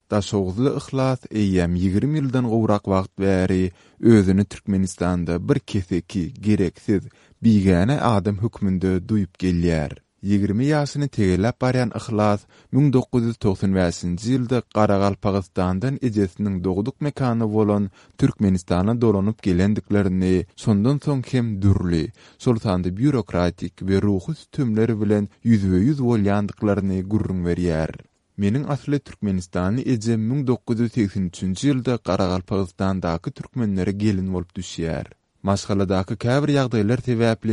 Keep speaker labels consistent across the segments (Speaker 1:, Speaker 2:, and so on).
Speaker 1: Da soğuzlu ıhlas eýýäm 20 ýyldan gowrak wagt bäri özüni Türkmenistanda bir keseki, gereksiz, bigäne adam hükmünde duýup gelýär. 20 ýaşyny tegelläp barýan ıhlas 1995-nji ýylda Garagalpagystandan ejesiniň dogduk mekany bolan Türkmenistana dolanyp gelendiklerini, sondan soň hem dürli, sultanda bürokratik we ruhy tümleri bilen yüzbe-yüz bolýandyklaryny gurrun berýär. Meniň asly Türkmenistany ejem 1983-nji ýylda Garagalpagystandaky türkmenlere gelin bolup düşýär. Maşgaladaky käbir ýagdaýlar sebäpli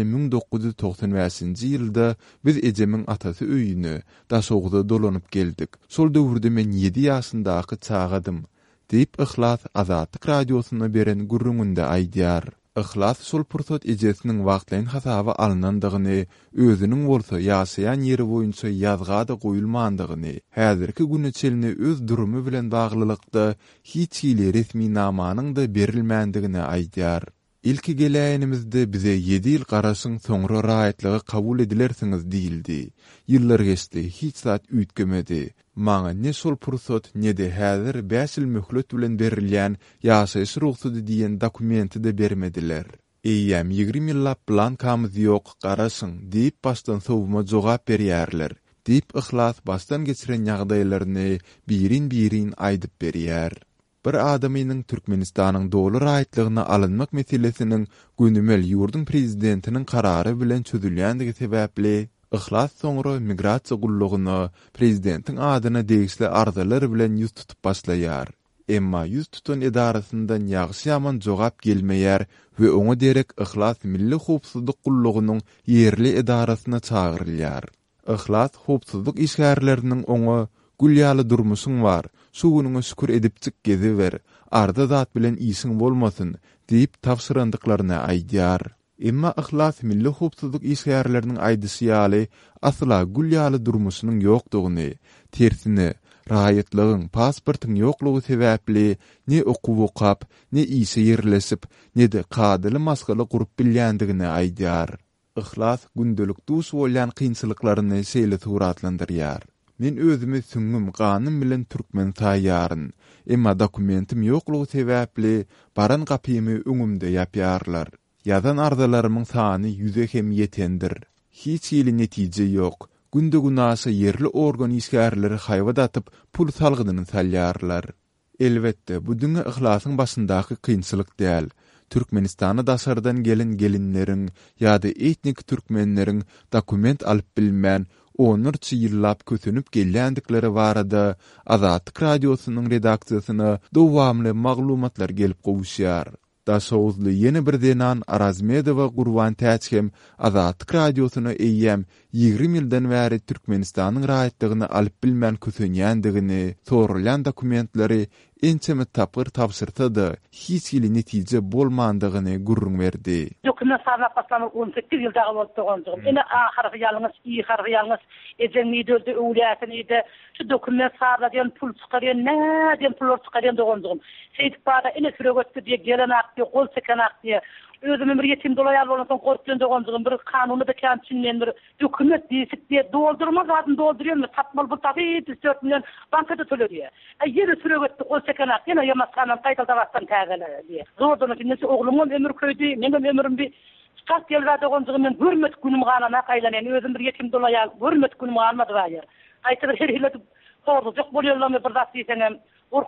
Speaker 1: 1995-nji ýylda biz ejemiň atasy öýüne daşogda dolanyp geldik. Şol döwürde men 7 ýaşyndaky çagadym, diýip Ihlas Azatlyk radiosyna beren gurrunynda aýdýar. Ihlas şol pursat ejesiniň wagtlaryň hasaby alynandygyny, özüniň bolsa ýaşaýan ýeri boýunça ýazgada goýulmandygyny, häzirki güne çelini öz durumy bilen baglylykda hiç ýyly resmi namanyň da berilmändigini aýdýar. İlki geläýänimizde bize 7 ýyl garaşyň soňra raýatlygy kabul edilersiňiz diýildi. Ýyllar geçdi, hiç zat üýtgemedi. Maňa ne şol pursat ne de häzir 5 ýyl möhlet bilen berilýän ýaşaýyş ruhsady diýen dokumenti de bermediler. Eýýäm 20 ýyllap blankamyz ýok, garaşyň diýip başdan sowma jogap berýärler. Diýip Ihlas başdan geçiren ýagdaýlaryny birin aýdyp berýär. Bir adamynyň Türkmenistanyň dowlu raýatlygyna alynmak meselesiniň günümel ýurdun prezidentiniň karary bilen çözülýändigi sebäpli Ihlas soňra migrasiýa gullugyny prezidentiň adyna degişli arzalar bilen ýüz tutup başlaýar. Emma ýüz tutan edarasyndan ýagşy ýaman jogap gelmeýär we oňa derek Ihlas milli howpsuzlyk gullugynyň ýerli edarasyna çagyrylýar. Ihlas howpsuzlyk işgärleriniň oňa "Gülýaly durmuşyň bar, şuwuňa şükür edipçik gezi ber, arda zat bilen işiň bolmasyn" diýip tapşyrandyklaryny aýdýar. Emma Ihlas milli howpsuzlyk işgärleriniň aýdysy ýaly asla gülýaly durmuşynyň ýokdugyny, tersine raýatlygyň, pasportyň ýoklugy sebäpli ne okuw okap, ne işe ýerleşip, ne de kadyly maskaly gurup bilýändigini aýdýar. Ihlas gündelik duş bolýan kynçylyklaryny şeýle suratlandyrýar. Men özümi süňüm ganym bilen türkmen taýýaryn. Emma dokumentim ýoklugy sebäpli baran gapymy öňümde ýapýarlar. Ýazan arzalarymyň sany 100 hem ýetendir. Hiç ýyly netije ýok. Günde günasa ýerli organ işgärleri haýwat atyp pul salgydyny salýarlar. Elbetde bu düňe Ihlasyň başyndaky kynçylyk däl. Türkmenistana daşardan gelen gelinleriň ýa-da etnik türkmenleriň dokument alyp bilmän, onurçy ýyllap kösünüp gelýändikleri barada Azatlyk radiosynyň redaksiýasyna dowamly maglumatlar gelip gowuşýar. Da soğuzlu yeni bir denan Arazmedowa Gurwan Täçkem Azatlyk radiosyna eýýäm 20 ýyldan bäri Türkmenistanyň raýatlygyny alyp bilmän kösenýändigini, sorulýan dokumentleri ençeme tapyr tapşyrsa-da hiç ýyly netije bolmandygyny gurrun berdi.
Speaker 2: Dokument sarap başlamy 18 ýylda bolup doganjygym. Ene ahyrky ýalyňyz, ejenni döldi öwlýäsini de şu dokument sarap pul çykarýan, näden pul çykarýan doganjygym. Şeýdip bara ene süregetdi diýe gelen akdy, gol çeken akdy. Özüme bir yetim dolaýar bolansoň gorkdan doganjygym bir kanuny da kämçinden bir dokument diýip diýe doldurmaz adym doldurýar, tapmal bu tabii 4 milyon bankada tölerýär. Ýeri süregetdi gol çeken akdy, ýa-da gaýtaldabastan tägele diýe. Zordan kimse oglumyň ömür köýdi, meňem ömürüm bir çak gelýär doganjygym men hürmet günüm galana gaýlanýan özüm bir yetim dolaýar, hürmet günüm galmady baýar. Aýtyr her hille horjak bolýarlar bir zat diýseňem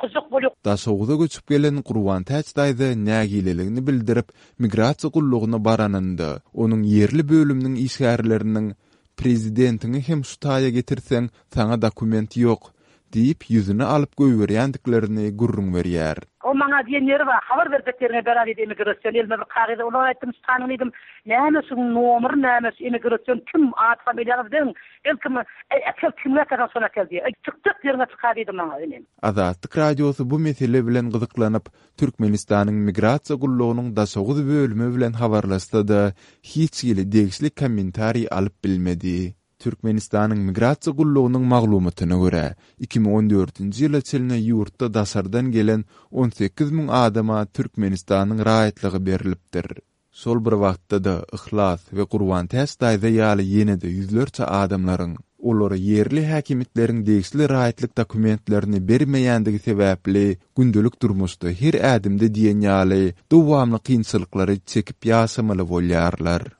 Speaker 1: Da soğuda göçüp gelen Gurwan Täçdaýda nägileligini bildirip migrasiýa gullugyna baranynda, onuň ýerli bölümniň işgärleriniň prezidentini hem şu taýa getirseň saňa dokument ýok diýip ýüzüne alyp goýberýändiklerini gurrun berýär.
Speaker 2: O maňa diýenleri bar, habar berpeklerine berar edi imigrasiýon elme bir kagyda onu aýtdym, tanýdym. Näme şu nomer, näme imigrasiýon kim ad familiýaňyz deň, elkim kimler kadar sonra geldi. Çykdyk ýerine çykady maňa inem.
Speaker 1: Azatlyk radiosy bu mesele bilen gyzyklanyp Türkmenistanyň migrasiýa gullugynyň da soğuz bölümi bilen habarlaşsa-da hiç ýyly degişli kommentari alyp bilmedi. Türkmenistanyň migrasiýa gullugynyň maglumatyna görä 2014-nji ýyla çelne ýurtda daşardan gelen 18.000 adama Türkmenistanyň raýatlygy berilipdir. Şol bir wagtda da Ihlas we Gurwan Täçdaýda ýaly ýene-de ýüzlerçe adamlaryň Olar yerli häkimetleriň degisli raýatlyk dokumentlerini bermeýändigi sebäpli gündelik durmuşda her ädimde diýen ýaly dowamly kynçylyklary çekip ýasamaly bolýarlar.